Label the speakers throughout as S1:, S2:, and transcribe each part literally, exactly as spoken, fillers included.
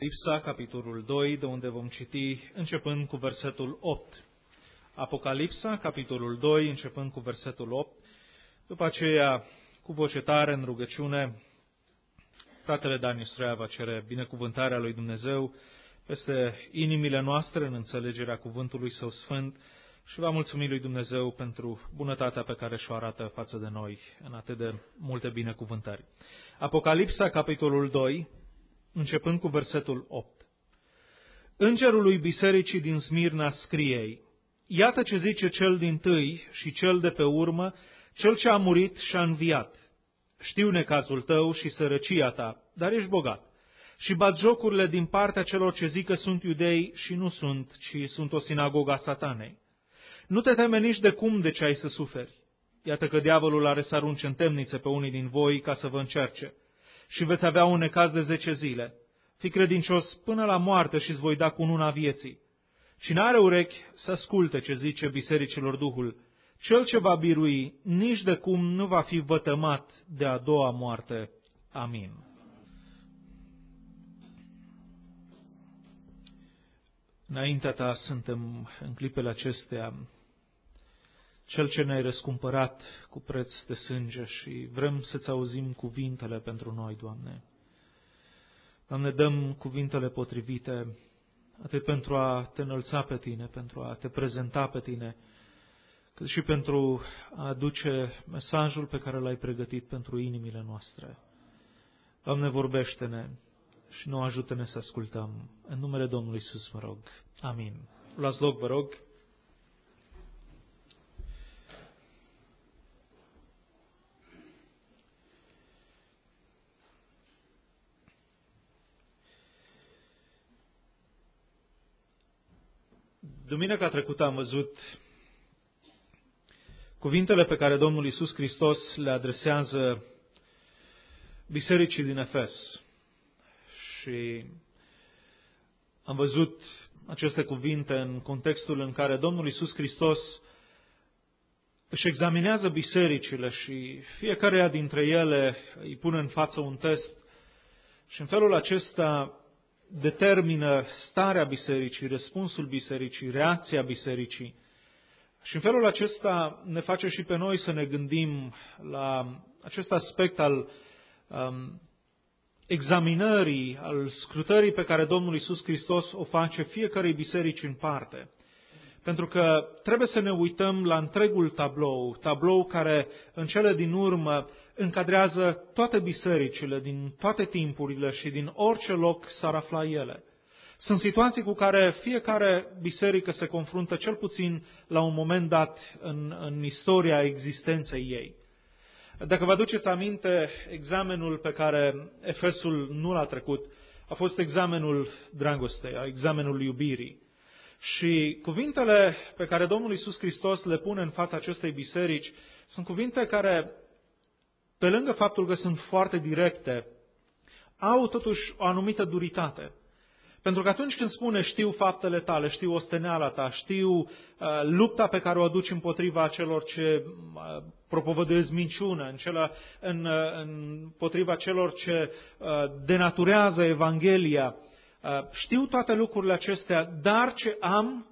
S1: Apocalipsa, capitolul doi, de unde vom citi începând cu versetul opt. Apocalipsa, capitolul doi, începând cu versetul opt. După aceea, cu voce tare, în rugăciune, fratele Dan Istruia va cere binecuvântarea lui Dumnezeu peste inimile noastre în înțelegerea cuvântului Său Sfânt și va mulțumi lui Dumnezeu pentru bunătatea pe care și-o arată față de noi în atât de multe binecuvântări. Apocalipsa, capitolul doi, începând cu versetul opt. Îngerului bisericii din Smirna scrie: iată ce zice cel dintâi și cel de pe urmă, cel ce a murit și a înviat. Știu necazul tău și sărăcia ta, dar ești bogat. Și batjocurile din partea celor ce zic că sunt iudei și nu sunt, ci sunt o sinagogă a Satanei. Nu te teme nici de cum de ce ai să suferi. Iată că diavolul are să arunce în temnițe pe unii din voi ca să vă încerce. Și veți avea un necaz de zece zile. Fii credincios până la moarte și îți voi da cununa vieții. Cine are urechi să asculte ce zice bisericilor Duhul. Cel ce va birui nici de cum nu va fi vătămat de a doua moarte. Amin. Înaintea ta suntem în clipele acestea, Cel ce ne-ai răscumpărat cu preț de sânge și vrem să-ți auzim cuvintele pentru noi, Doamne. Doamne, dăm cuvintele potrivite, atât pentru a te înălța pe Tine, pentru a te prezenta pe Tine, cât și pentru a aduce mesajul pe care L-ai pregătit pentru inimile noastre. Doamne, vorbește-ne și nu ajută-ne să ascultăm. În numele Domnului Iisus mă rog. Amin. Luați loc, vă rog. Duminica trecută am văzut cuvintele pe care Domnul Iisus Hristos le adresează bisericii din Efes. Și am văzut aceste cuvinte în contextul în care Domnul Iisus Hristos își examinează bisericile și fiecarea dintre ele îi pune în față un test și în felul acesta determină starea bisericii, răspunsul bisericii, reacția bisericii. Și în felul acesta ne face și pe noi să ne gândim la acest aspect al um, examinării, al scrutării pe care Domnul Iisus Hristos o face fiecarei biserici în parte. Pentru că trebuie să ne uităm la întregul tablou, tablou care în cele din urmă încadrează toate bisericile din toate timpurile și din orice loc s-ar afla ele. Sunt situații cu care fiecare biserică se confruntă cel puțin la un moment dat în, în istoria existenței ei. Dacă vă aduceți aminte, examenul pe care Efesul nu l-a trecut a fost examenul dragostei, examenul iubirii. Și cuvintele pe care Domnul Iisus Hristos le pune în fața acestei biserici sunt cuvinte care, pe lângă faptul că sunt foarte directe, au totuși o anumită duritate. Pentru că atunci când spune știu faptele tale, știu osteneala ta, știu uh, lupta pe care o aduci împotriva celor ce uh, propovăduiesc minciună, în cela, în, uh, împotriva celor ce uh, denaturează Evanghelia, uh, știu toate lucrurile acestea, dar ce am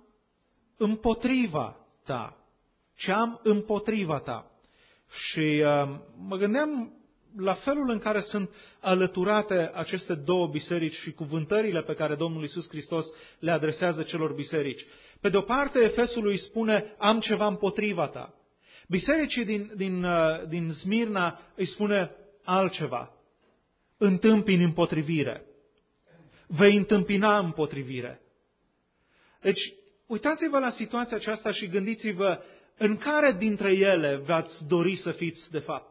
S1: împotriva ta, ce am împotriva ta. Și uh, mă gândeam la felul în care sunt alăturate aceste două biserici și cuvântările pe care Domnul Iisus Hristos le adresează celor biserici. Pe de o parte, Efesul îi spune, am ceva împotriva ta. Bisericii din, din, din Smirna îi spune altceva. Întâmpini împotrivire. Vei întâmpina împotrivire. Deci, uitați-vă la situația aceasta și gândiți-vă în care dintre ele v-ați dori să fiți de fapt.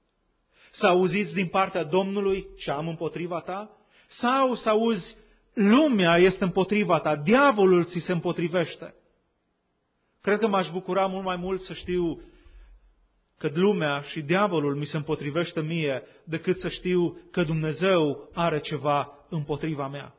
S1: Să auziți din partea Domnului ce am împotriva ta? Sau să auzi lumea este împotriva ta, diavolul ți se împotrivește? Cred că m-aș bucura mult mai mult să știu că lumea și diavolul mi se împotrivește mie decât să știu că Dumnezeu are ceva împotriva mea.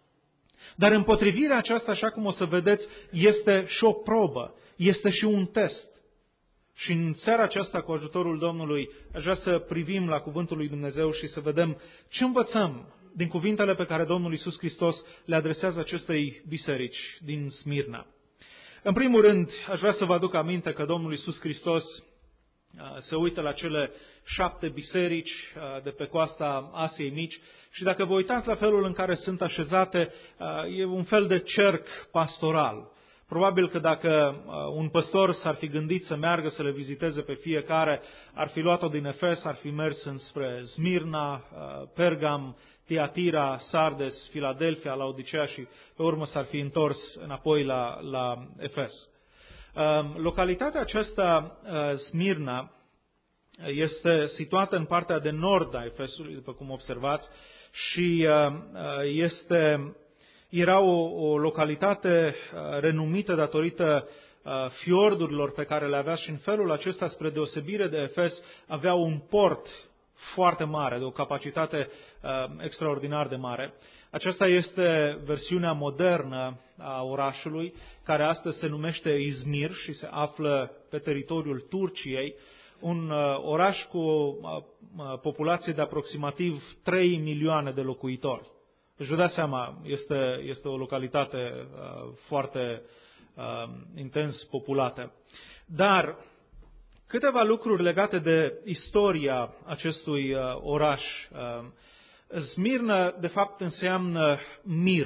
S1: Dar împotrivirea aceasta, așa cum o să vedeți, este și o probă, este și un test. Și în seara aceasta, cu ajutorul Domnului, aș vrea să privim la Cuvântul lui Dumnezeu și să vedem ce învățăm din cuvintele pe care Domnul Iisus Hristos le adresează acestei biserici din Smirna. În primul rând, aș vrea să vă aduc aminte că Domnul Iisus Hristos se uită la cele șapte biserici de pe coasta Asiei Mici și dacă vă uitați la felul în care sunt așezate, e un fel de cerc pastoral. Probabil că dacă un păstor s-ar fi gândit să meargă să le viziteze pe fiecare, ar fi luat-o din Efes, ar fi mers înspre Smirna, Pergam, Tiatira, Sardes, Filadelfia, Laodicea și pe urmă s-ar fi întors înapoi la, la Efes. Localitatea aceasta, Smirna, este situată în partea de nord a Efesului, după cum observați, și este, era o, o localitate renumită datorită fiordurilor pe care le avea și în felul acesta, spre deosebire de Efes, avea un port foarte mare, de o capacitate uh, extraordinar de mare. Aceasta este versiunea modernă a orașului, care astăzi se numește Izmir și se află pe teritoriul Turciei, un uh, oraș cu o uh, populație de aproximativ trei milioane de locuitori. Deci vă dați seama, este, este o localitate uh, foarte uh, intens populată. Dar câteva lucruri legate de istoria acestui uh, oraș. Uh, Smirna, de fapt, înseamnă mir.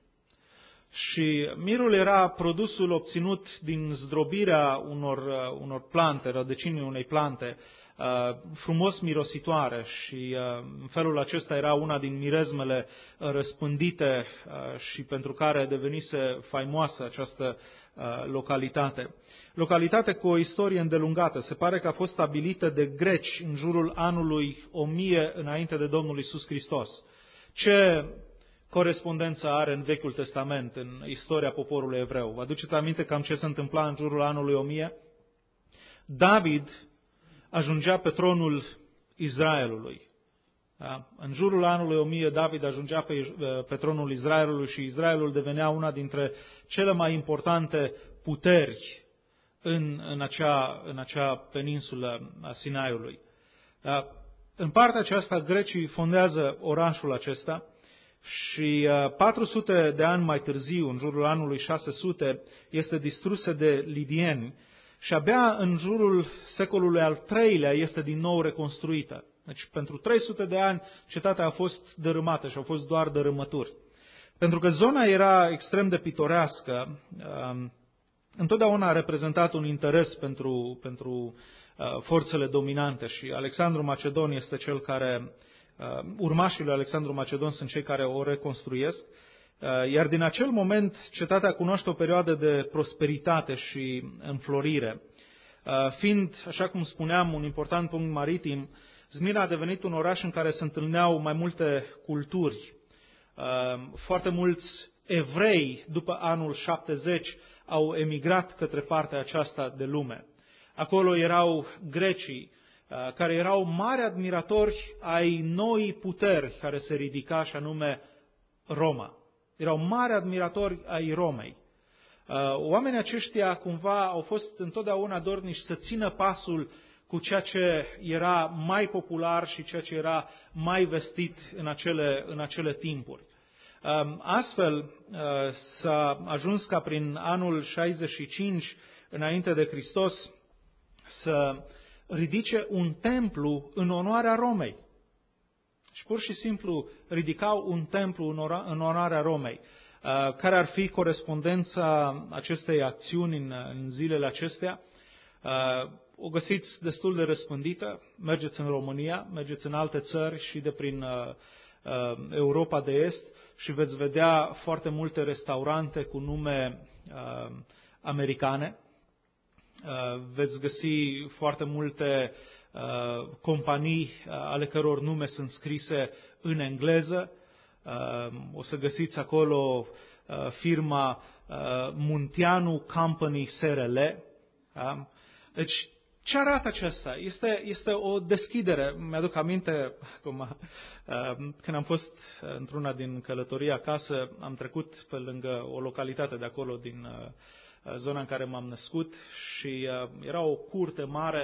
S1: Și mirul era produsul obținut din zdrobirea unor, uh, unor plante, rădăcinii unei plante, uh, frumos mirositoare și uh, în felul acesta era una din mirezmele uh, răspândite uh, și pentru care devenise faimoasă această uh, localitate. Localitate cu o istorie îndelungată. Se pare că a fost stabilită de greci în jurul anului o mie înainte de Domnul Iisus Hristos. Ce corespondență are în Vechiul Testament, în istoria poporului evreu? Vă aduceți aminte cam ce se întâmpla în jurul anului o mie? David ajungea pe tronul Israelului. Da? În jurul anului o mie, David ajungea pe, pe tronul Israelului și Israelul devenea una dintre cele mai importante puteri în, în, acea, în acea peninsulă a Sinaiului. Da? În partea aceasta, grecii fondează orașul acesta și patru sute de ani mai târziu, în jurul anului șase sute, este distrusă de lidieni și abia în jurul secolului al treilea este din nou reconstruită. Deci pentru trei sute de ani cetatea a fost dărâmată și au fost doar dărâmături. Pentru că zona era extrem de pitorească, întotdeauna a reprezentat un interes pentru, pentru uh, forțele dominante și Alexandru Macedon este cel care, uh, urmașii lui Alexandru Macedon sunt cei care o reconstruiesc, uh, iar din acel moment cetatea cunoaște o perioadă de prosperitate și înflorire. Uh, fiind, așa cum spuneam, un important punct maritim, Smirna a devenit un oraș în care se întâlneau mai multe culturi. Uh, foarte mulți evrei, după anul șaptezeci, au emigrat către partea aceasta de lume. Acolo erau grecii, care erau mari admiratori ai noii puteri care se ridica, și anume Roma. Erau mari admiratori ai Romei. Oamenii aceștia cumva au fost întotdeauna dornici să țină pasul cu ceea ce era mai popular și ceea ce era mai vestit în acele, în acele timpuri. Astfel s-a ajuns ca prin anul șaizeci și cinci înainte de Hristos să ridice un templu în onoarea Romei. Și pur și simplu ridicau un templu în onoarea Romei. Care ar fi corespondența acestei acțiuni în, în zilele acestea? O găsiți destul de răspândită. Mergeți în România, mergeți în alte țări și de prin Europa de Est și veți vedea foarte multe restaurante cu nume uh, americane. Uh, veți găsi foarte multe uh, companii uh, ale căror nume sunt scrise în engleză. Uh, o să găsiți acolo uh, firma uh, Munteanu Company S R L. Uh, deci, ce arată acesta? Este, este o deschidere. Mi-aduc aminte, cum, când am fost într-una din călătorii acasă, am trecut pe lângă o localitate de acolo, din zona în care m-am născut, și era o curte mare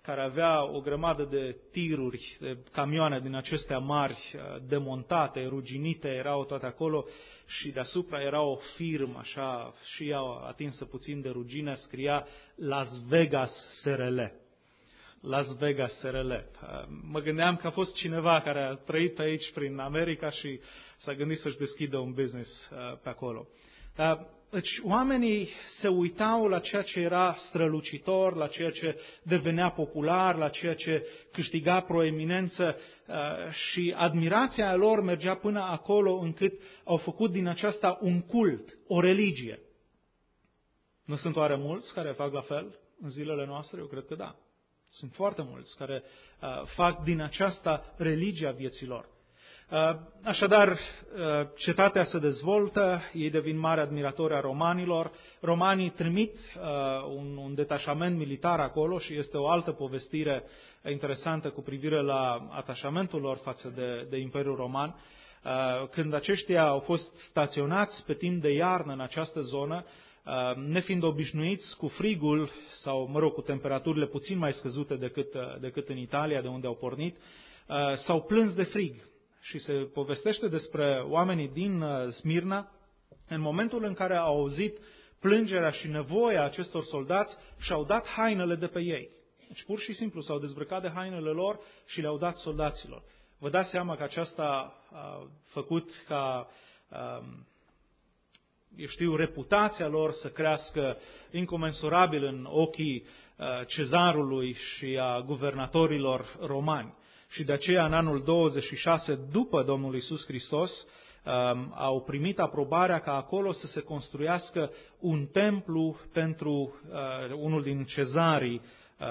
S1: care avea o grămadă de tiruri, de camioane din acestea mari, demontate, ruginite, erau toate acolo și deasupra era o firmă, așa, și ea atinsă puțin de rugină, scria Las Vegas S R L. Las Vegas S R L. Mă gândeam că a fost cineva care a trăit aici prin America și s-a gândit să-și deschidă un business pe acolo. Deci oamenii se uitau la ceea ce era strălucitor, la ceea ce devenea popular, la ceea ce câștiga proeminență și admirația lor mergea până acolo încât au făcut din aceasta un cult, o religie. Nu sunt oare mulți care fac la fel în zilele noastre? Eu cred că da. Sunt foarte mulți care fac din aceasta religia vieții lor. Așadar, cetatea se dezvoltă, ei devin mari admiratori a romanilor, romanii trimit un, un detașament militar acolo și este o altă povestire interesantă cu privire la atașamentul lor față de, de Imperiul Roman. Când aceștia au fost staționați pe timp de iarnă în această zonă, nefiind obișnuiți cu frigul sau, mă rog, cu temperaturile puțin mai scăzute decât, decât în Italia, de unde au pornit, s-au plâns de frig. Și se povestește despre oamenii din Smirna, în momentul în care au auzit plângerea și nevoia acestor soldați, și-au dat hainele de pe ei. Deci pur și simplu s-au dezbrăcat de hainele lor și le-au dat soldaților. Vă dați seama că aceasta a făcut ca, eu știu, reputația lor să crească incomensurabil în ochii cezarului și a guvernatorilor romani. Și de aceea, în anul douăzeci și șase, după Domnul Iisus Hristos, au primit aprobarea ca acolo să se construiască un templu pentru unul din cezarii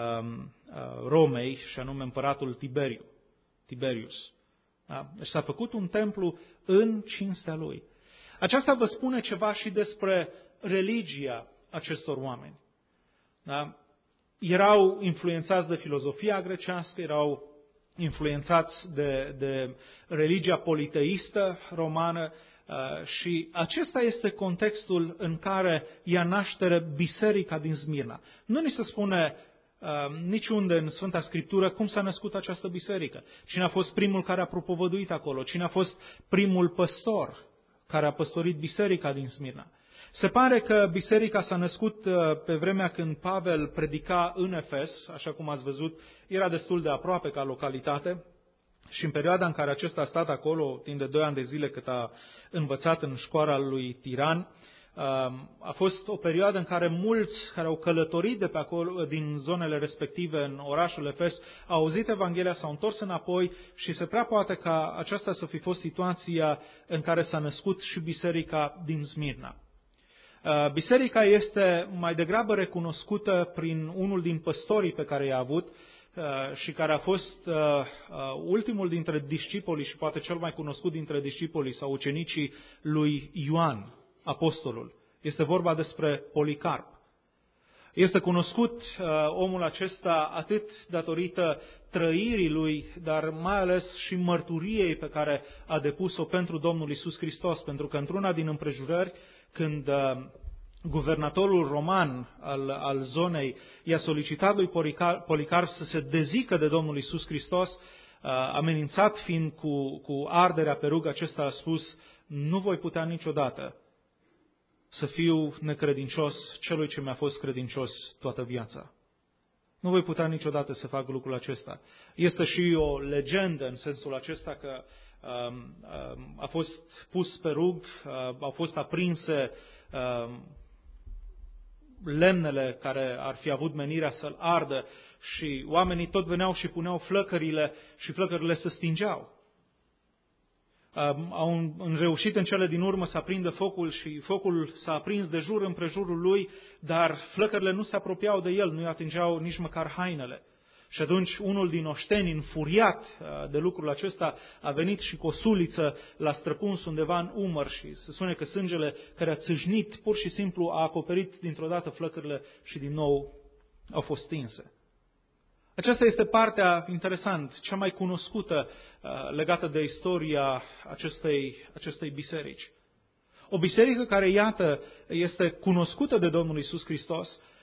S1: Romei, și anume împăratul Tiberiu, Tiberius. Da? Deci s-a făcut un templu în cinstea lui. Aceasta vă spune ceva și despre religia acestor oameni. Da? Erau influențați de filozofia grecească, erau influențați de, de religia politeistă romană și acesta este contextul în care ia naștere biserica din Smirna. Nu ni se spune niciunde în Sfânta Scriptură cum s-a născut această biserică, cine a fost primul care a propovăduit acolo, cine a fost primul păstor care a păstorit biserica din Smirna. Se pare că biserica s-a născut pe vremea când Pavel predica în Efes, așa cum ați văzut, era destul de aproape ca localitate și în perioada în care acesta a stat acolo, timp de doi ani de zile cât a învățat în școala lui Tiran, a fost o perioadă în care mulți care au călătorit de pe acolo, din zonele respective în orașul Efes, au auzit Evanghelia, s-au întors înapoi și se prea poate ca aceasta să fi fost situația în care s-a născut și biserica din Smirna. Biserica este mai degrabă recunoscută prin unul din păstorii pe care i-a avut și care a fost ultimul dintre discipolii și poate cel mai cunoscut dintre discipolii sau ucenicii lui Ioan, apostolul. Este vorba despre Policarp. Este cunoscut omul acesta atât datorită trăirii lui, dar mai ales și mărturiei pe care a depus-o pentru Domnul Iisus Hristos, pentru că într-una din împrejurări, când guvernatorul roman al, al zonei i-a solicitat lui Policarp să se dezică de Domnul Iisus Hristos, amenințat fiind cu, cu arderea pe rug, acesta a spus: nu voi putea niciodată să fiu necredincios celui ce mi-a fost credincios toată viața. Nu voi putea niciodată să fac lucrul acesta. Este și o legendă în sensul acesta că um, um, a fost pus pe rug, uh, au fost aprinse uh, lemnele care ar fi avut menirea să-l ardă și oamenii tot veneau și puneau flăcările și flăcările se stingeau. Au reușit în cele din urmă să aprindă focul și focul s-a aprins de jur împrejurul lui, dar flăcările nu se apropiau de el, nu-i atingeau nici măcar hainele. Și atunci unul din oșteni, înfuriat de lucrul acesta, a venit și cu o suliță l-a străpuns undeva în umăr și se spune că sângele care a țâșnit pur și simplu a acoperit dintr-o dată flăcările și din nou au fost stinse. Aceasta este partea, interesant, cea mai cunoscută uh, legată de istoria acestei, acestei biserici. O biserică care, iată, este cunoscută de Domnul Iisus Hristos,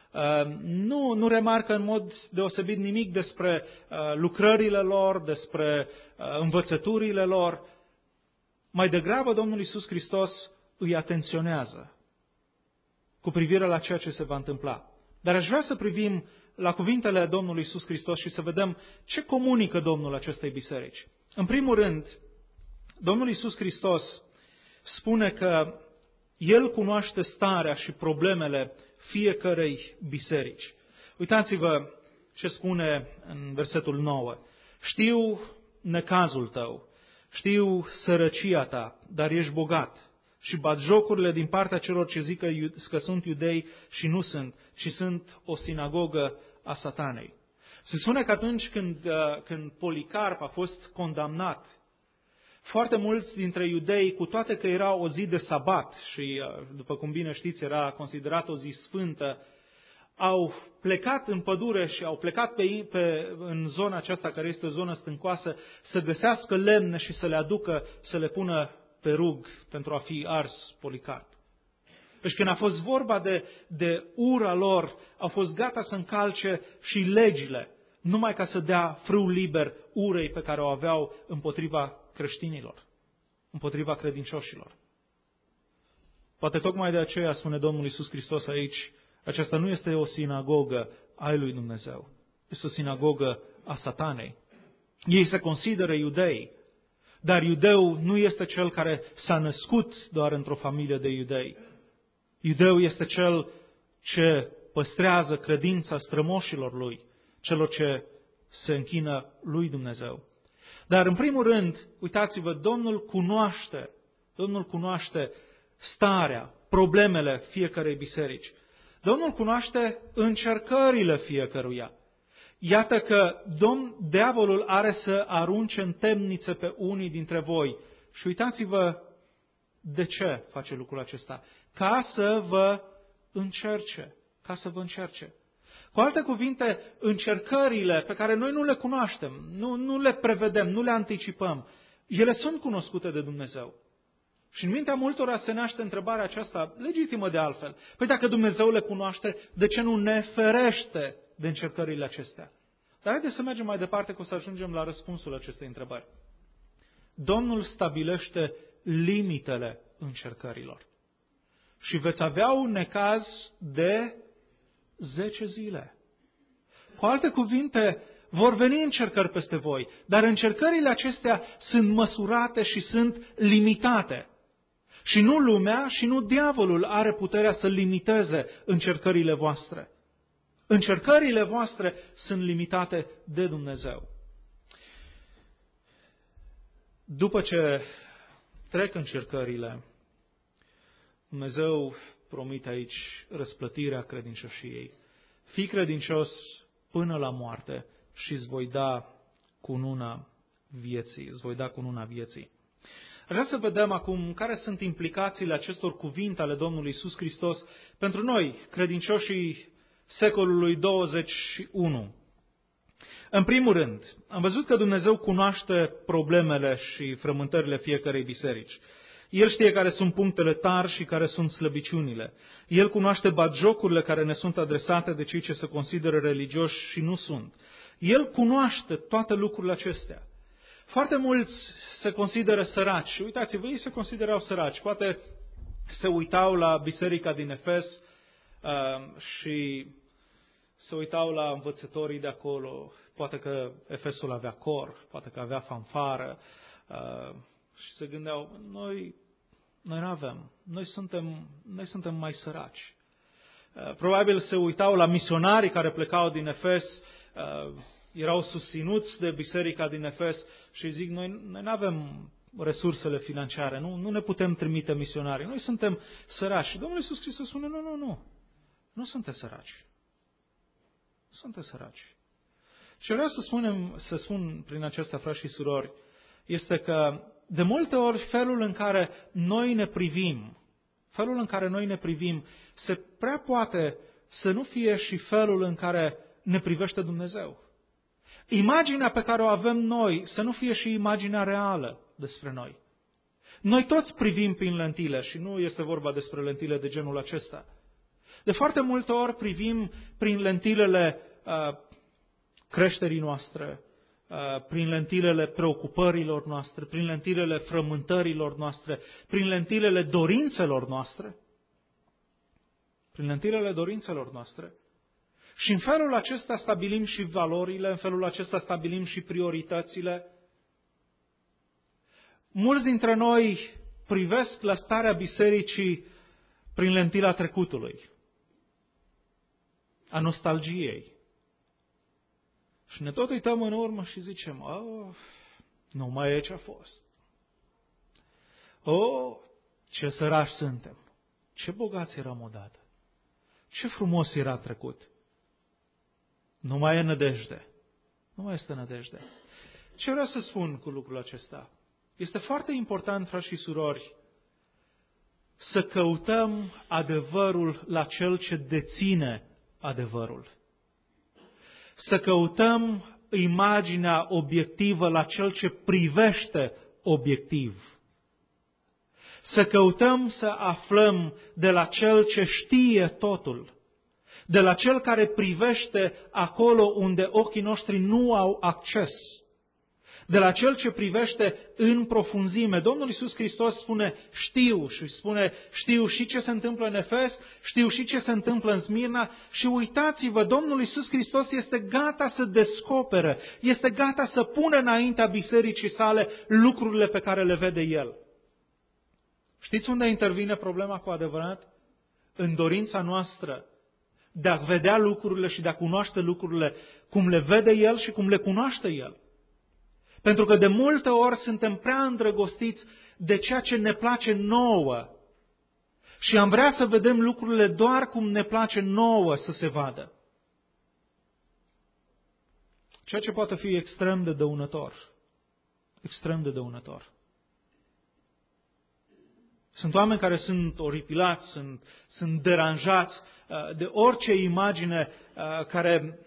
S1: nu, nu remarcă în mod deosebit nimic despre lucrările lor, despre învățăturile lor. Mai degrabă Domnul Iisus Hristos îi atenționează cu privire la ceea ce se va întâmpla. Dar aș vrea să privim la cuvintele Domnului Iisus Hristos și să vedem ce comunică Domnul acestei biserici. În primul rând, Domnul Iisus Hristos spune că El cunoaște starea și problemele fiecărei biserici. Uitați-vă ce spune în versetul nouă. Știu necazul tău, știu sărăcia ta, dar ești bogat. Și batjocurile din partea celor ce zic că, că sunt iudei și nu sunt, ci sunt o sinagogă a Satanei. Se spune că atunci când, când Policarp a fost condamnat, foarte mulți dintre iudei, cu toate că era o zi de sabat și, după cum bine știți, era considerat o zi sfântă, au plecat în pădure și au plecat pe, pe, în zona aceasta, care este o zonă stâncoasă, să găsească lemne și să le aducă, să le pună pe rug pentru a fi ars Policarp. Deci când a fost vorba de, de ura lor, au fost gata să încalce și legile, numai ca să dea frâu liber urei pe care o aveau împotriva creștinilor, împotriva credincioșilor. Poate tocmai de aceea spune Domnul Iisus Hristos aici, aceasta nu este o sinagogă a lui Dumnezeu, este o sinagogă a Satanei. Ei se consideră iudei, dar iudeu nu este cel care s-a născut doar într-o familie de iudei. Iudeu este cel ce păstrează credința strămoșilor lui, celor ce se închină lui Dumnezeu. Dar în primul rând, uitați-vă, Domnul cunoaște, Domnul cunoaște starea, problemele fiecarei biserici. Domnul cunoaște încercările fiecăruia. Iată că Domn, diavolul are să arunce în temniță pe unii dintre voi. Și uitați-vă de ce face lucrul acesta. Ca să vă încerce. Ca să vă încerce. Cu alte cuvinte, încercările pe care noi nu le cunoaștem, nu, nu le prevedem, nu le anticipăm, ele sunt cunoscute de Dumnezeu. Și în mintea multora se naște întrebarea aceasta, legitimă de altfel. Păi dacă Dumnezeu le cunoaște, de ce nu ne ferește de încercările acestea? Dar haideți să mergem mai departe, că o să ajungem la răspunsul acestei întrebări. Domnul stabilește limitele încercărilor. Și veți avea un necaz de zece zile. Cu alte cuvinte, vor veni încercări peste voi, dar încercările acestea sunt măsurate și sunt limitate. Și nu lumea și nu diavolul are puterea să limiteze încercările voastre. Încercările voastre sunt limitate de Dumnezeu. După ce trec încercările, Dumnezeu promite aici răsplătirea credincioșiei. Fii credincios până la moarte și îți voi da cununa vieții. Îți voi da cununa vieții. Aș vrea să vedem acum care sunt implicațiile acestor cuvinte ale Domnului Iisus Hristos pentru noi, credincioșii secolului douăzeci și unu. În primul rând, am văzut că Dumnezeu cunoaște problemele și frământările fiecărei biserici. El știe care sunt punctele tari și care sunt slăbiciunile. El cunoaște batjocurile care ne sunt adresate de cei ce se consideră religioși și nu sunt. El cunoaște toate lucrurile acestea. Foarte mulți se consideră săraci. Uitați-vă, ei se considerau săraci. Poate se uitau la biserica din Efes uh, și se uitau la învățătorii de acolo. Poate că Efesul avea cor, poate că avea fanfară. Uh, și se gândeau, noi, noi nu avem, noi suntem, noi suntem mai săraci. Uh, probabil se uitau la misionarii care plecau din Efes, uh, erau susținuți de biserica din Efes și zic, noi, noi nu avem resursele financiare, nu, nu ne putem trimite misionarii, noi suntem săraci. Și Domnul Iisus Hristos spune, nu, nu, nu, nu sunteți săraci. Sunteți săraci. Și vreau să spunem, să spun prin acesta, frați și surori, este că de multe ori felul în care noi ne privim, felul în care noi ne privim, se prea poate să nu fie și felul în care ne privește Dumnezeu. Imaginea pe care o avem noi să nu fie și imaginea reală despre noi. Noi toți privim prin lentile și nu este vorba despre lentile de genul acesta. De foarte multe ori privim prin lentilele uh, creșterii noastre, uh, prin lentilele preocupărilor noastre, prin lentilele frământărilor noastre, prin lentilele dorințelor noastre, prin lentilele dorințelor noastre. Și în felul acesta stabilim și valorile, în felul acesta stabilim și prioritățile. Mulți dintre noi privesc la starea bisericii prin lentila trecutului, a nostalgiei. Și ne tot uităm în urmă și zicem, oh, nu mai e ce a fost. Oh, ce sărași suntem. Ce bogați eram odată. Ce frumos era trecut. Nu mai e nădejde. Nu mai este nădejde. Ce vreau să spun cu lucrul acesta? Este foarte important, frați și surori, să căutăm adevărul la cel ce deține adevărul. Să căutăm imaginea obiectivă la cel ce privește obiectiv. Să căutăm să aflăm de la cel ce știe totul, de la cel care privește acolo unde ochii noștri nu au acces, de la cel ce privește în profunzime. Domnul Iisus Hristos spune, știu, și spune, știu și ce se întâmplă în Efes, știu și ce se întâmplă în Smirna, și uitați-vă, Domnul Iisus Hristos este gata să descopere, este gata să pună înaintea bisericii sale lucrurile pe care le vede El. Știți unde intervine problema cu adevărat? În dorința noastră de a vedea lucrurile și de a cunoaște lucrurile cum le vede El și cum le cunoaște El. Pentru că de multe ori suntem prea îndrăgostiți de ceea ce ne place nouă și am vrea să vedem lucrurile doar cum ne place nouă să se vadă. Ceea ce poate fi extrem de dăunător. Extrem de dăunător. Sunt oameni care sunt oripilați, sunt, sunt deranjați de orice imagine care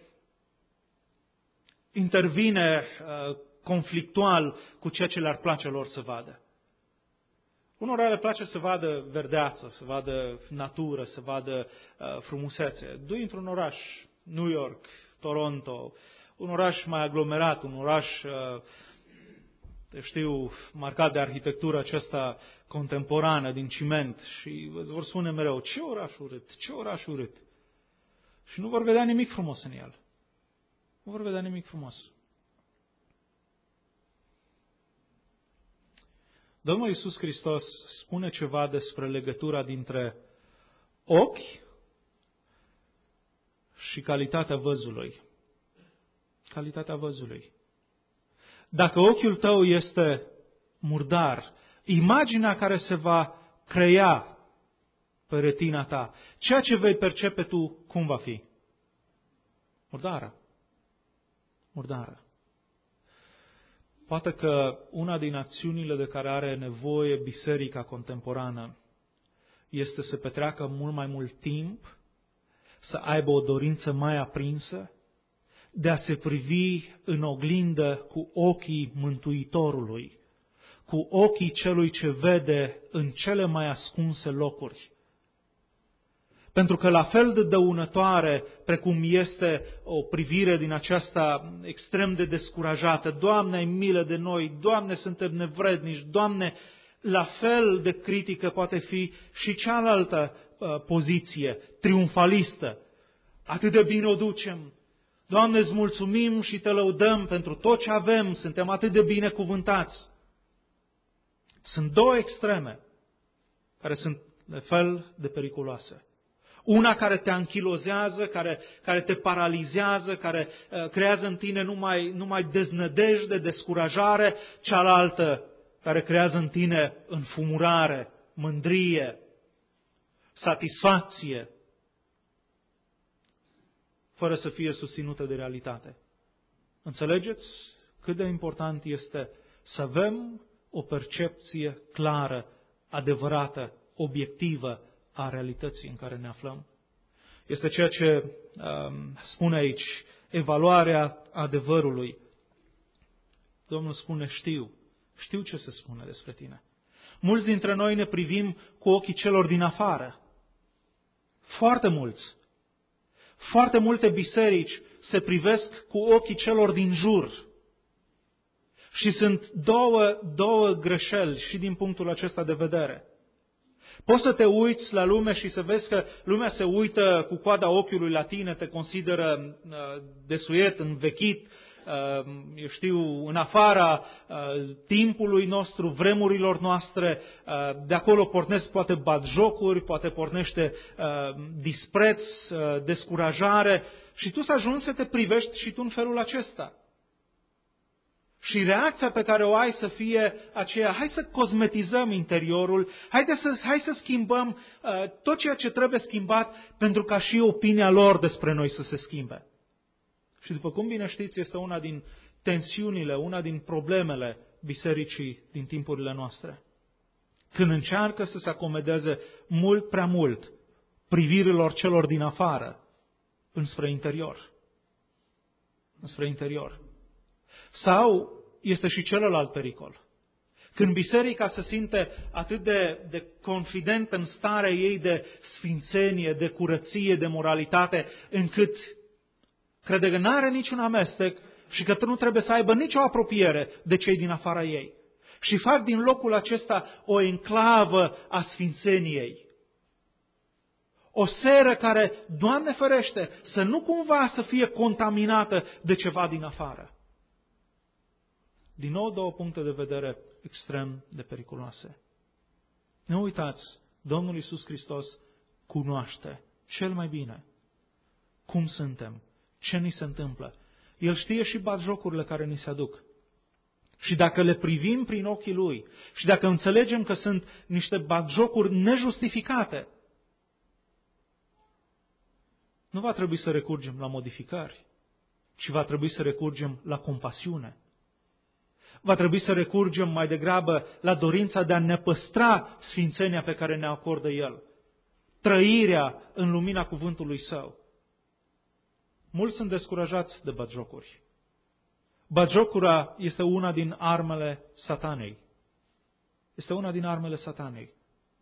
S1: intervine conflictual cu ceea ce le-ar place lor să vadă. Unora le place să vadă verdeață, să vadă natură, să vadă frumusețe. Du-i într-un oraș, New York, Toronto, un oraș mai aglomerat, un oraș, știu, marcat de arhitectură aceasta contemporană, din ciment, și îți vor spune mereu, ce oraș urât, ce oraș urât. Și nu vor vedea nimic frumos în el. Nu vor vedea nimic frumos. Domnul Iisus Hristos spune ceva despre legătura dintre ochi și calitatea văzului. Calitatea văzului. Dacă ochiul tău este murdar, imaginea care se va crea pe retina ta, ceea ce vei percepe tu, cum va fi? Murdară. Murdară. Poate că una din acțiunile de care are nevoie biserica contemporană este să petreacă mult mai mult timp, să aibă o dorință mai aprinsă, de a se privi în oglindă cu ochii Mântuitorului, cu ochii celui ce vede în cele mai ascunse locuri. Pentru că la fel de dăunătoare precum este o privire din aceasta extrem de descurajată, Doamne, ai milă de noi, Doamne, suntem nevrednici, Doamne, la fel de critică poate fi și cealaltă uh, poziție, triumfalistă. Atât de bine o ducem. Doamne, îți mulțumim și te lăudăm pentru tot ce avem, suntem atât de binecuvântați. Sunt două extreme care sunt de fel de periculoase. Una care te anchilozează, care, care te paralizează, care uh, creează în tine numai, numai deznădejde, descurajare, cealaltă care creează în tine înfumurare, mândrie, satisfacție, fără să fie susținută de realitate. Înțelegeți cât de important este să avem o percepție clară, adevărată, obiectivă a realității în care ne aflăm? Este ceea ce um, spune aici, evaluarea adevărului. Domnul spune, știu, știu ce se spune despre tine. Mulți dintre noi ne privim cu ochii celor din afară, Foarte mulți. Foarte multe biserici se privesc cu ochii celor din jur. Și sunt două, două greșeli și din punctul acesta de vedere. Poți să te uiți la lume și să vezi că lumea se uită cu coada ochiului la tine, te consideră uh, desuiet, învechit, uh, eu știu, în afara uh, timpului nostru, vremurilor noastre. Uh, de acolo pornesc poate batjocuri, poate pornește uh, dispreț, uh, descurajare și tu să ajungi să te privești și tu în felul acesta. Și reacția pe care o ai să fie aceea, hai să cosmetizăm interiorul, haide să, hai să schimbăm uh, tot ceea ce trebuie schimbat pentru ca și opinia lor despre noi să se schimbe. Și după cum bine știți, este una din tensiunile, una din problemele bisericii din timpurile noastre. Când încearcă să se acomodeze mult prea mult privirilor celor din afară înspre interior. Înspre interior. Sau este și celălalt pericol. Când biserica se simte atât de, de confident în starea ei de sfințenie, de curăție, de moralitate, încât crede că nu are niciun amestec și că nu trebuie să aibă nicio apropiere de cei din afara ei. Și fac din locul acesta o enclavă a sfințeniei. O seră care, Doamne ferește, să nu cumva să fie contaminată de ceva din afară. Din nou, două puncte de vedere extrem de periculoase. Nu uitați, Domnul Iisus Hristos cunoaște cel mai bine cum suntem, ce ni se întâmplă. El știe și batjocurile care ni se aduc. Și dacă le privim prin ochii Lui și dacă înțelegem că sunt niște batjocuri nejustificate, nu va trebui să recurgem la modificări, ci va trebui să recurgem la compasiune. Va trebui să recurgem mai degrabă la dorința de a ne păstra sfințenia pe care ne acordă El. Trăirea în lumina cuvântului Său. Mulți sunt descurajați de batjocuri. Batjocura este una din armele Satanei. Este una din armele Satanei.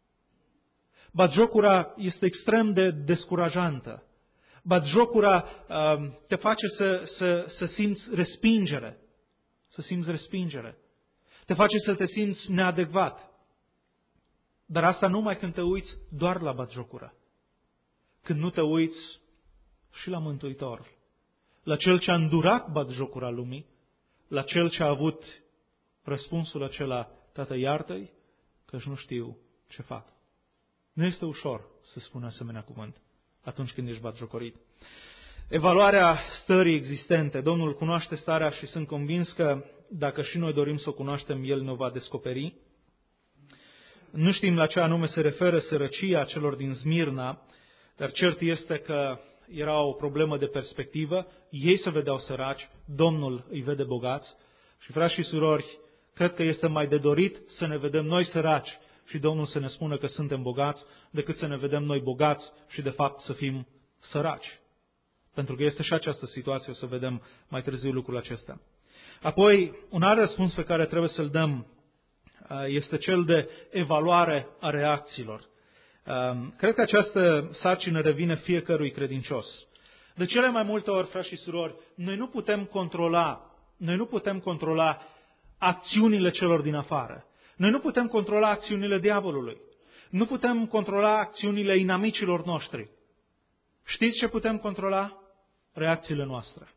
S1: Batjocura este extrem de descurajantă. Batjocura uh, te face să, să, să simți respingere. Să simți respingere. Te face să te simți neadecvat. Dar asta numai când te uiți doar la batjocură. Când nu te uiți și la Mântuitorul. La Cel ce a îndurat batjocura lumii. La Cel ce a avut răspunsul acela, Tată, iartă-i, că-și nu știu ce fac. Nu este ușor să spun asemenea cuvânt atunci când ești batjocorit. Evaluarea stării existente. Domnul cunoaște starea și sunt convins că dacă și noi dorim să o cunoaștem, El ne va descoperi. Nu știm la ce anume se referă sărăcia celor din Smirna, dar cert este că era o problemă de perspectivă. Ei se vedeau săraci, Domnul îi vede bogați. Și frați și surori, cred că este mai de dorit să ne vedem noi săraci și Domnul să ne spună că suntem bogați, decât să ne vedem noi bogați și de fapt să fim săraci. Pentru că este și această situație, o să vedem mai târziu lucrul acesta. Apoi, un alt răspuns pe care trebuie să-l dăm este cel de evaluare a reacțiilor. Cred că această sarcină revine fiecărui credincios. De cele mai multe ori, frați și surori, noi nu putem controla, noi nu putem controla acțiunile celor din afară. Noi nu putem controla acțiunile diavolului. Nu putem controla acțiunile inamicilor noștri. Știți ce putem controla? Reacțiile noastre.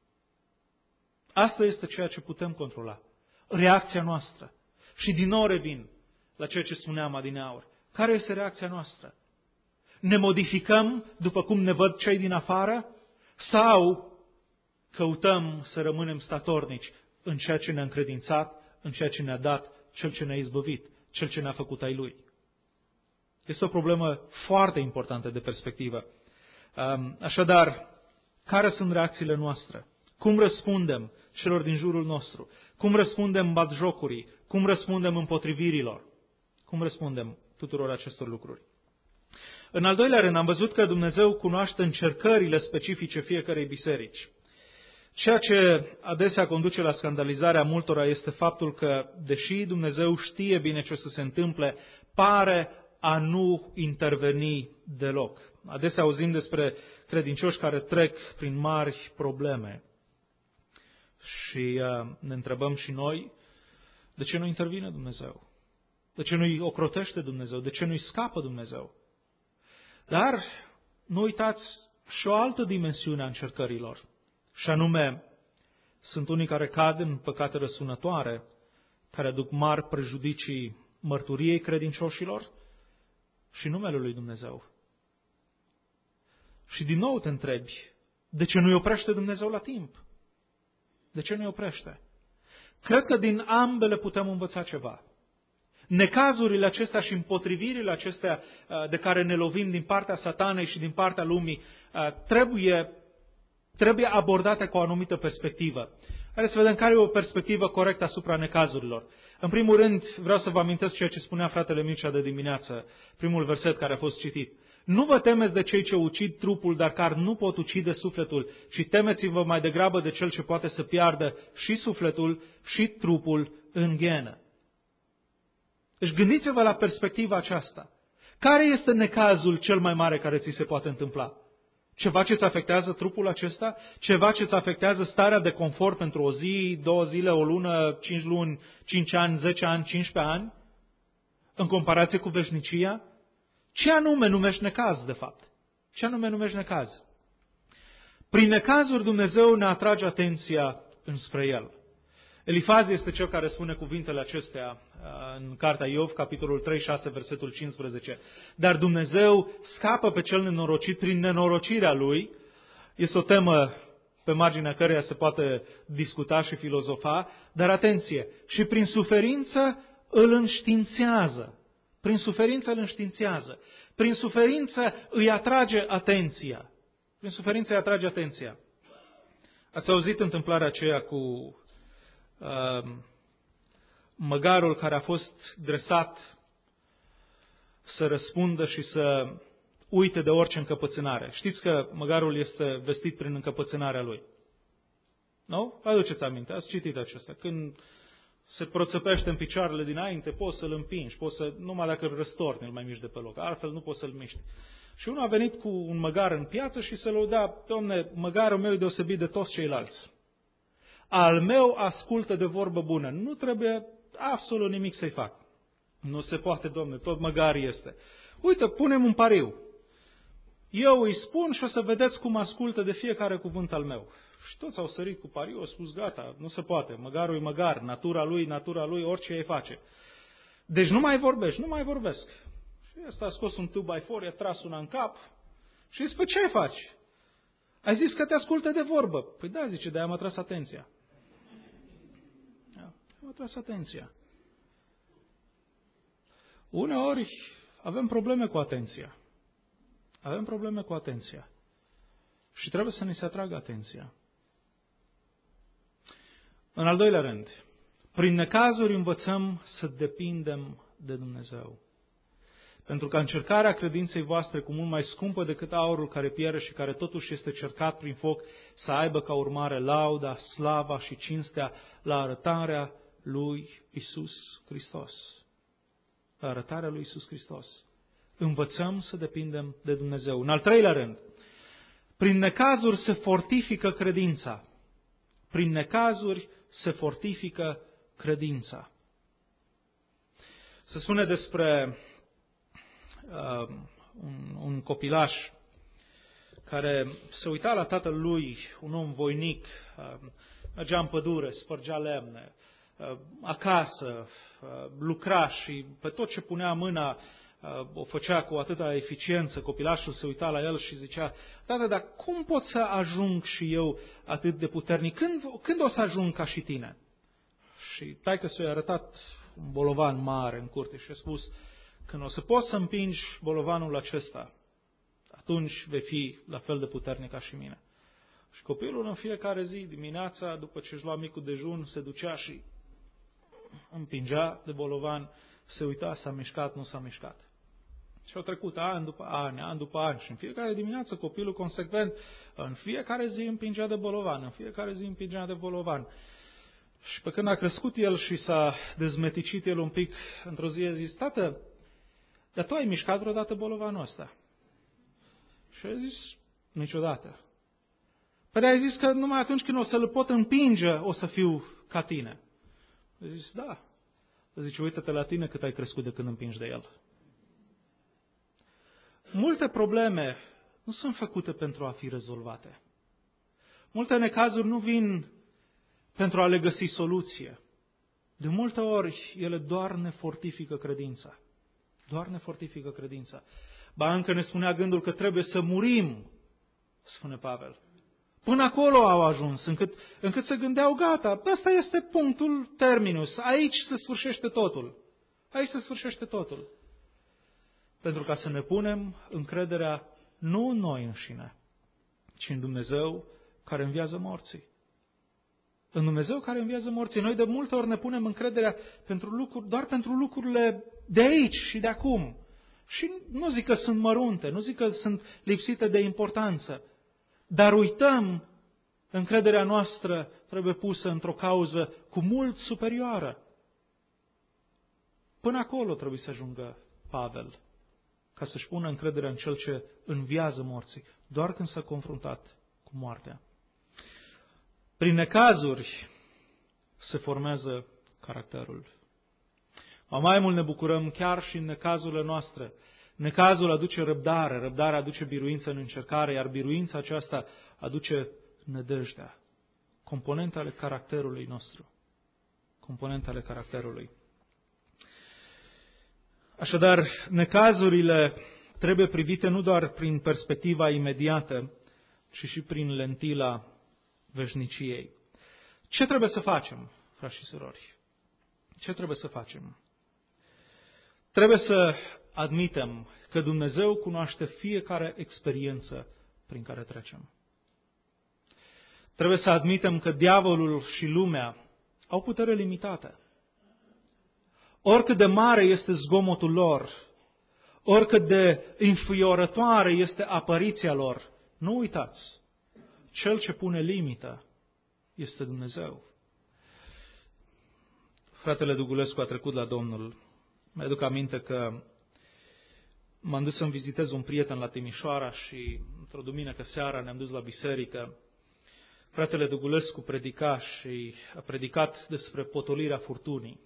S1: Asta este ceea ce putem controla. Reacția noastră. Și din nou revin la ceea ce spuneam adineauri. Care este reacția noastră? Ne modificăm după cum ne văd cei din afară? Sau căutăm să rămânem statornici în ceea ce ne-a încredințat, în ceea ce ne-a dat Cel ce ne-a izbăvit, Cel ce ne-a făcut ai Lui? Este o problemă foarte importantă de perspectivă. Așadar, care sunt reacțiile noastre? Cum răspundem celor din jurul nostru? Cum răspundem batjocurii? Cum răspundem împotrivirilor? Cum răspundem tuturor acestor lucruri? În al doilea rând, am văzut că Dumnezeu cunoaște încercările specifice fiecărei biserici. Ceea ce adesea conduce la scandalizarea multora este faptul că, deși Dumnezeu știe bine ce o să se întâmple, pare a nu interveni deloc. Adesea auzim despre credincioși care trec prin mari probleme și uh, ne întrebăm și noi, de ce nu intervine Dumnezeu? De ce nu-i ocrotește Dumnezeu? De ce nu-i scapă Dumnezeu? Dar nu uitați și o altă dimensiune a încercărilor, și anume, sunt unii care cad în păcate răsunătoare, care aduc mari prejudicii mărturiei credincioșilor și numele lui Dumnezeu. Și din nou te întrebi, de ce nu-i oprește Dumnezeu la timp? De ce nu-i oprește? Cred că din ambele putem învăța ceva. Necazurile acestea și împotrivirile acestea de care ne lovim din partea Satanei și din partea lumii trebuie, trebuie abordate cu o anumită perspectivă. Haideți să vedem care e o perspectivă corectă asupra necazurilor. În primul rând, vreau să vă amintesc ceea ce spunea fratele Mircea de dimineață, primul verset care a fost citit. Nu vă temeți de cei ce ucid trupul, dar care nu pot ucide sufletul, ci temeți-vă mai degrabă de cel ce poate să piardă și sufletul și trupul în ghenă. Deci gândiți-vă la perspectiva aceasta. Care este necazul cel mai mare care ți se poate întâmpla? Ceva ce îți afectează trupul acesta? Ceva ce îți afectează starea de confort pentru o zi, două zile, o lună, cinci luni, cinci ani, zece ani, cincisprezece ani? În comparație cu veșnicia? Ce anume numești necaz, de fapt? Ce anume numești necaz? Prin necazuri Dumnezeu ne atrage atenția înspre El. Elifaz este cel care spune cuvintele acestea în cartea Iov, capitolul treizeci și șase, versetul cincisprezece. Dar Dumnezeu scapă pe cel nenorocit prin nenorocirea lui. Este o temă pe marginea căreia se poate discuta și filozofa, dar atenție, și prin suferință îl înștiințează. Prin suferință îl înștiințează. Prin suferință îi atrage atenția. Prin suferință îi atrage atenția. Ați auzit întâmplarea aceea cu uh, măgarul care a fost dresat să răspundă și să uite de orice încăpățânare. Știți că măgarul este vestit prin încăpățânarea lui. Nu? Aduceți aminte, ați citit acesta. Când se proțăpește în picioarele dinainte, poți să-l împingi, poți să, numai dacă îl răstorni, îl mai miști de pe loc, altfel nu poți să-l miști. Și unul a venit cu un măgar în piață și se lăuda, Doamne, măgarul meu e deosebit de toți ceilalți. Al meu ascultă de vorbă bună, nu trebuie absolut nimic să-i fac. Nu se poate, Doamne, tot măgar este. Uite, punem un pariu. Eu îi spun și o să vedeți cum ascultă de fiecare cuvânt al meu. Și toți au sărit cu pariu, au spus, gata, nu se poate, măgarul e măgar, natura lui, natura lui, orice îi face. Deci nu mai vorbești, nu mai vorbesc. Și ăsta a scos un two by four, i-a tras una în cap și zice, pe ce faci? Ai zis că te ascultă de vorbă. Păi da, zice, de-aia m-a tras atenția. Da, m-a tras atenția. Uneori avem probleme cu atenția. Avem probleme cu atenția. Și trebuie să ne se atragă atenția. În al doilea rând, prin necazuri învățăm să depindem de Dumnezeu. Pentru că încercarea credinței voastre, cu mult mai scumpă decât aurul care pierde și care totuși este cercat prin foc, să aibă ca urmare lauda, slava și cinstea la arătarea lui Iisus Hristos. La arătarea lui Iisus Hristos. Învățăm să depindem de Dumnezeu. În al treilea rând, prin necazuri se fortifică credința. Prin necazuri se fortifică credința. Se spune despre uh, un, un copilaș care se uita la tatăl lui, un om voinic, uh, mergea în pădure, spărgea lemne, uh, acasă, uh, lucra și pe tot ce punea mâna o făcea cu atâta eficiență, copilașul se uita la el și zicea, tată, dar cum pot să ajung și eu atât de puternic? Când, când o să ajung ca și tine? Și taică-s i-a arătat un bolovan mare în curte și a spus, când o să poți să împingi bolovanul acesta, atunci vei fi la fel de puternic ca și mine. Și copilul în fiecare zi, dimineața, după ce își lua micul dejun, se ducea și împingea de bolovan, se uita, s-a mișcat, nu s-a mișcat. Și au trecut ani după ani, ani după ani și în fiecare dimineață copilul consecvent, în fiecare zi împingea de bolovan, în fiecare zi împingea de bolovan. Și pe când a crescut el și s-a dezmeticit el un pic, într-o zi a zis, tată, dar tu ai mișcat vreodată bolovanul ăsta? Și a zis, niciodată. Păi ai zis că numai atunci când o să-l pot împinge, o să fiu ca tine. A zis, da. A zice, uită-te la tine cât ai crescut de când împingi de el. Multe probleme nu sunt făcute pentru a fi rezolvate. Multe necazuri nu vin pentru a le găsi soluție. De multe ori, ele doar ne fortifică credința. Doar ne fortifică credința. Ba încă ne spunea gândul că trebuie să murim, spune Pavel. Până acolo au ajuns, încât, încât se gândeau, gata, ăsta este punctul terminus, aici se sfârșește totul. Aici se sfârșește totul. Pentru ca să ne punem încrederea nu în noi înșine, ci în Dumnezeu care înviază morții. În Dumnezeu care înviază morții. Noi de multe ori ne punem încrederea pentru lucruri, doar pentru lucrurile de aici și de acum. Și nu zic că sunt mărunte, nu zic că sunt lipsite de importanță, dar uităm, încrederea noastră trebuie pusă într-o cauză cu mult superioară. Până acolo trebuie să ajungă Pavel, ca să-și pună încrederea în Cel ce înviază morții, doar când s-a confruntat cu moartea. Prin necazuri se formează caracterul. Mai mult ne bucurăm chiar și în necazurile noastre. Necazul aduce răbdare, răbdarea aduce biruință în încercare, iar biruința aceasta aduce nădejdea. Componente ale caracterului nostru. Componente ale caracterului. Așadar, necazurile trebuie privite nu doar prin perspectiva imediată, ci și prin lentila veșniciei. Ce trebuie să facem, frați și surori? Ce trebuie să facem? Trebuie să admitem că Dumnezeu cunoaște fiecare experiență prin care trecem. Trebuie să admitem că diavolul și lumea au putere limitată. Oricât de mare este zgomotul lor, oricât de înfiorătoare este apariția lor, nu uitați, Cel ce pune limită este Dumnezeu. Fratele Dugulescu a trecut la Domnul. Mi-aduc aminte că m-am dus să-mi vizitez un prieten la Timișoara și într-o duminică seara ne-am dus la biserică. Fratele Dugulescu predica și a predicat despre potolirea furtunii.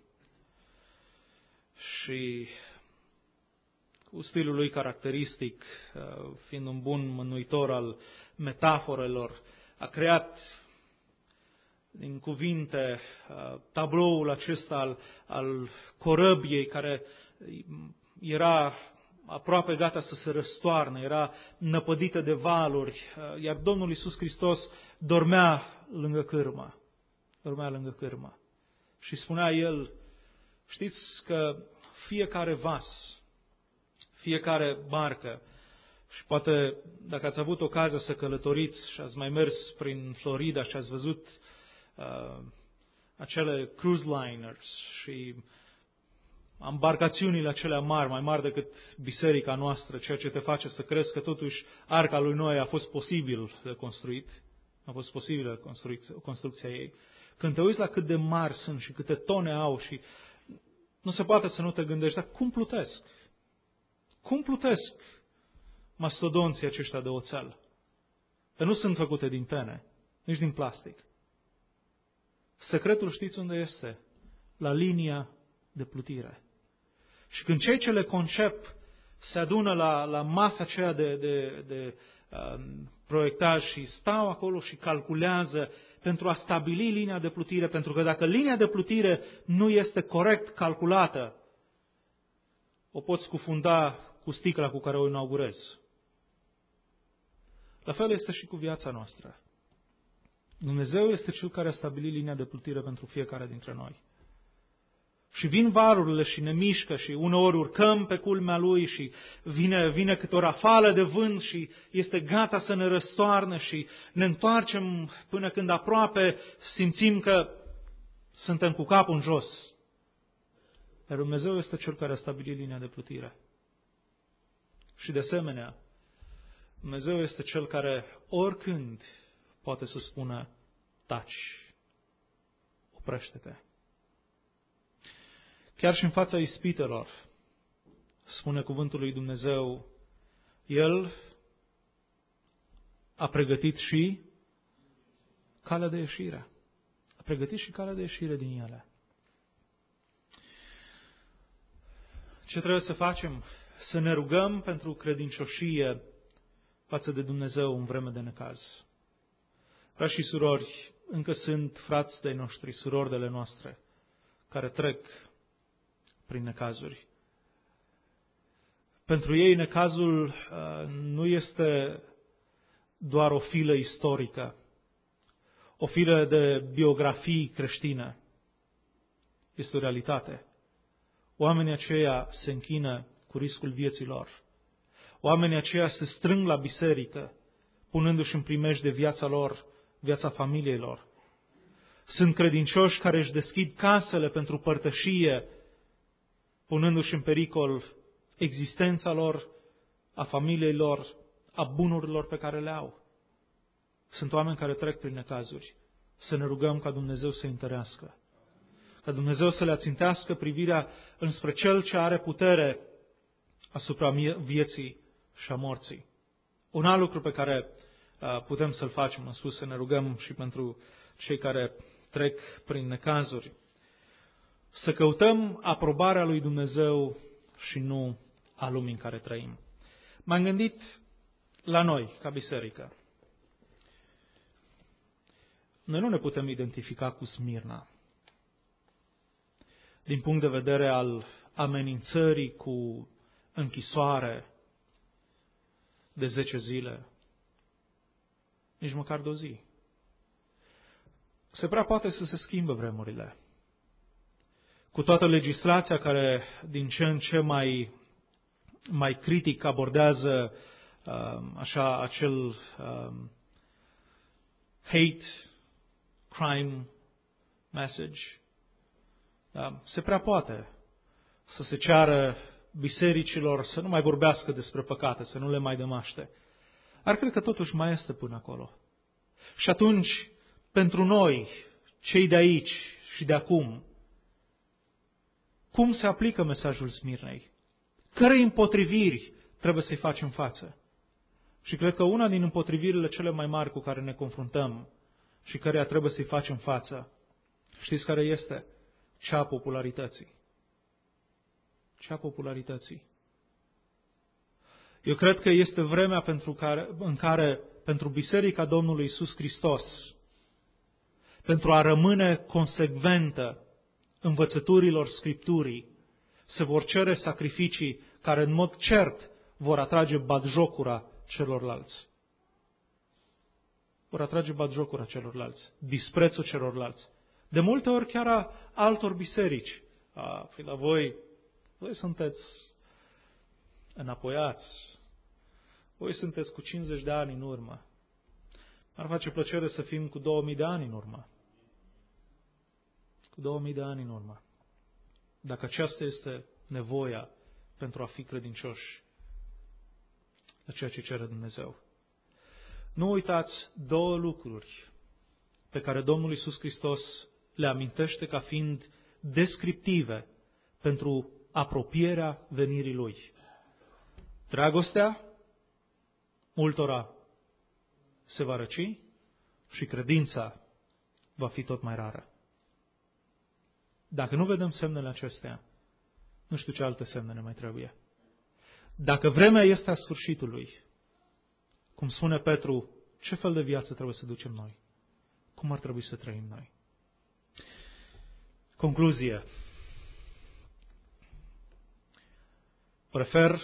S1: Și cu stilul lui caracteristic, fiind un bun mânuitor al metaforelor, a creat din cuvinte tabloul acesta al, al corăbiei care era aproape gata să se răstoarne, era năpădită de valuri, iar Domnul Iisus Hristos dormea lângă cârmă. Dormea lângă cârmă. Și spunea El, știți că fiecare vas, fiecare barcă, și poate dacă ați avut ocazia să călătoriți și ați mai mers prin Florida și ați văzut uh, acele cruise liners și embarcațiunile acelea mari, mai mari decât biserica noastră, ceea ce te face să crezi că totuși arca lui Noe a fost posibil de construit, a fost posibil de construit, construcția ei. Când te uiți la cât de mari sunt și câte tone au și nu se poate să nu te gândești, dar cum plutesc? Cum plutesc mastodonții aceștia de oțel? Că nu sunt făcute din pene, nici din plastic. Secretul știți unde este? La linia de plutire. Și când cei ce le concep se adună la, la masa aceea de, de, de uh, proiectaj și stau acolo și calculează pentru a stabili linia de plutire, pentru că dacă linia de plutire nu este corect calculată, o poți scufunda cu sticla cu care o inaugurezi. La fel este și cu viața noastră. Dumnezeu este Cel care a stabilit linia de plutire pentru fiecare dintre noi. Și vin valurile și ne mișcă și uneori urcăm pe culmea Lui și vine, vine câte o rafală de vânt și este gata să ne răstoarne și ne întoarcem până când aproape simțim că suntem cu capul în jos. Dar Dumnezeu este Cel care a stabilit linia de plutire. Și de asemenea, Dumnezeu este Cel care oricând poate să spună taci, oprește-te. Chiar și în fața ispitelor, spune cuvântul lui Dumnezeu, El a pregătit și calea de ieșire. A pregătit și calea de ieșire din ele. Ce trebuie să facem? Să ne rugăm pentru credincioșie față de Dumnezeu în vreme de necaz. Frați și surori, încă sunt frați de noștri, surori de noastre, care trec prin necazuri. Pentru ei necazul uh, nu este doar o filă istorică, o filă de biografii creștine. Este o realitate. Oamenii aceia se închină cu riscul vieții lor. Oamenii aceia se strâng la biserică, punându-și în primejdie viața lor, viața familiei lor. Sunt credincioși care își deschid casele pentru părtășie, punându-și în pericol existența lor, a familiei lor, a bunurilor pe care le au. Sunt oameni care trec prin necazuri. Să ne rugăm ca Dumnezeu să-i întărească. Ca Dumnezeu să le ațintească privirea înspre Cel ce are putere asupra vieții și a morții. Un alt lucru pe care putem să-l facem, am spus, să ne rugăm și pentru cei care trec prin necazuri. Să căutăm aprobarea lui Dumnezeu și nu a lumii în care trăim. M-am gândit la noi, ca biserică. Noi nu ne putem identifica cu Smirna din punct de vedere al amenințării cu închisoare de zece zile, nici măcar de o zi. Se prea poate să se schimbe vremurile. Cu toată legislația care din ce în ce mai, mai critic abordează uh, așa acel uh, hate crime message, da? Se prea poate să se ceară bisericilor să nu mai vorbească despre păcate, să nu le mai dămaște. Ar cred că totuși mai este până acolo. Și atunci, pentru noi, cei de aici și de acum, cum se aplică mesajul Smirnei? Cărei împotriviri trebuie să-i facem față? Și cred că una din împotrivirile cele mai mari cu care ne confruntăm și căreia trebuie să-i facem față, știți care este? Cea a popularității. Cea a popularității. Eu cred că este vremea pentru care, în care, pentru Biserica Domnului Iisus Hristos, pentru a rămâne consecventă învățăturilor Scripturii, se vor cere sacrificii care în mod cert vor atrage batjocura celorlalți. Vor atrage batjocura celorlalți, disprețul celorlalți. De multe ori chiar a altor biserici. A, fi la voi, voi sunteți înapoiați. Voi sunteți cu cincizeci de ani în urmă. Ar face plăcere să fim cu două mii de ani în urmă. Cu două mii de ani în urmă. Dacă aceasta este nevoia pentru a fi credincioși la ceea ce cere Dumnezeu. Nu uitați două lucruri pe care Domnul Iisus Hristos le amintește ca fiind descriptive pentru apropierea venirii Lui. Dragostea multora se va răci și credința va fi tot mai rară. Dacă nu vedem semnele acestea, nu știu ce alte semne ne mai trebuie. Dacă vremea este a sfârșitului, cum spune Petru, ce fel de viață trebuie să ducem noi? Cum ar trebui să trăim noi? Concluzie. Prefer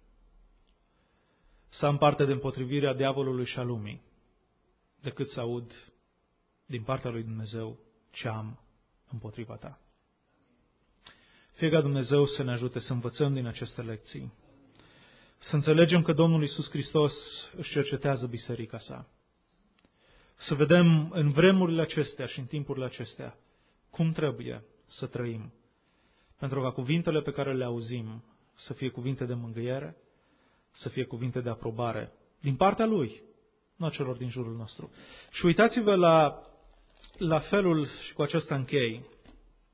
S1: să am parte de împotrivirea diavolului și a lumii, decât să aud din partea lui Dumnezeu ce am împotriva ta. Fie ca Dumnezeu să ne ajute să învățăm din aceste lecții, să înțelegem că Domnul Iisus Hristos își cercetează biserica sa, să vedem în vremurile acestea și în timpurile acestea cum trebuie să trăim, pentru ca cuvintele pe care le auzim să fie cuvinte de mângâiere, să fie cuvinte de aprobare din partea Lui, nu a celor din jurul nostru. Și uitați-vă la, la felul, și cu acesta închei,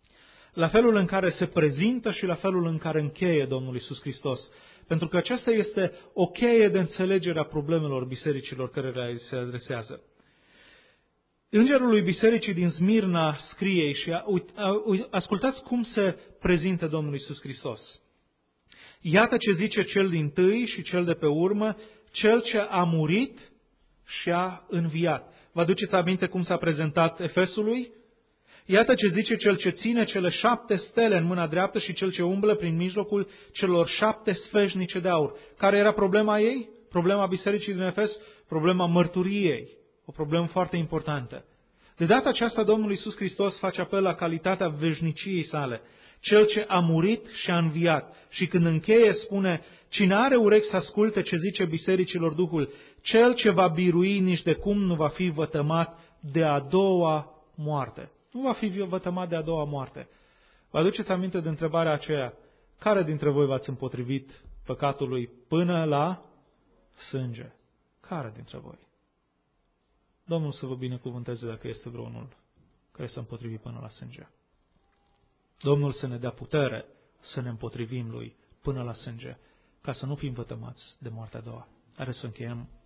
S1: la felul în care se prezintă și la felul în care încheie Domnul Iisus Hristos. Pentru că aceasta este o cheie de înțelegere a problemelor bisericilor care se adresează. Îngerul lui bisericii din Smirna scrie și ascultați cum se prezintă Domnul Iisus Hristos. Iată ce zice cel dintâi și cel de pe urmă, cel ce a murit și a înviat. Vă aduceți aminte cum s-a prezentat Efesului? Iată ce zice cel ce ține cele șapte stele în mâna dreaptă și cel ce umblă prin mijlocul celor șapte sfeșnice de aur. Care era problema ei? Problema bisericii din Efes? Problema mărturiei. O problemă foarte importantă. De data aceasta, Domnul Iisus Hristos face apel la calitatea veșniciei sale. Cel ce a murit și a înviat. Și când încheie spune, cine are urechi să asculte ce zice bisericilor Duhul, cel ce va birui nici de cum nu va fi vătămat de a doua moarte. Nu va fi vătămat de a doua moarte. Vă aduceți aminte de întrebarea aceea, care dintre voi v-ați împotrivit păcatului până la sânge? Care dintre voi? Domnul să vă binecuvânteze dacă este vreunul care să împotrivi până la sânge. Domnul să ne dea putere să ne împotrivim Lui până la sânge, ca să nu fim vătămați de moartea a doua. Are să încheiem